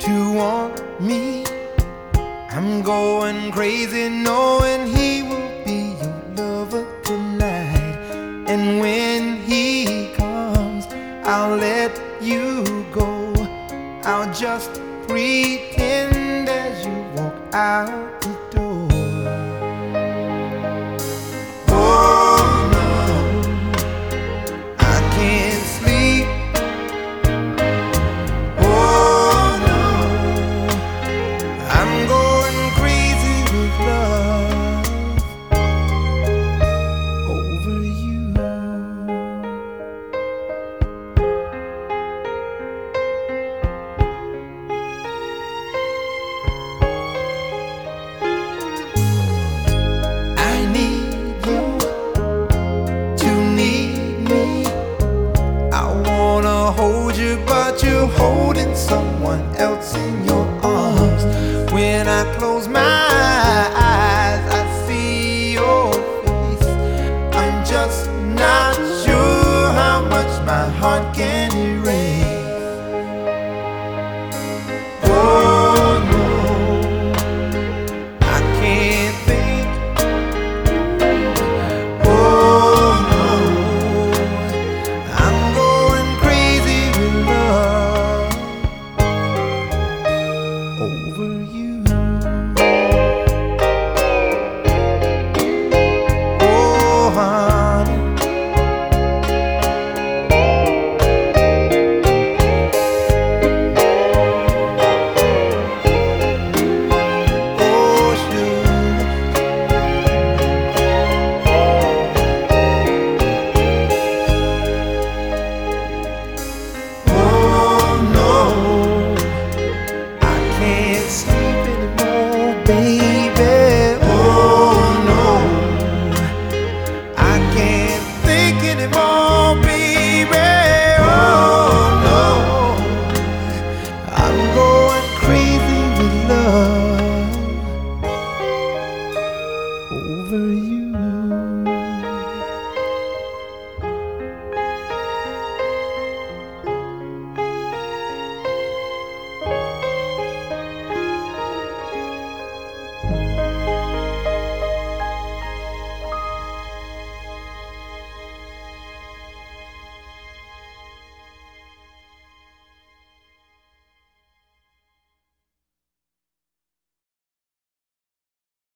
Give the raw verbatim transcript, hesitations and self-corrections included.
to want me. I'm going crazy knowing he will be your lover tonight. And when he comes, I'll let you go. I'll just pretend as you walk out the door. Oh no, I can't sleep. Oh no, I'm going crazy with love over you. Hold you, but you're holding someone else in your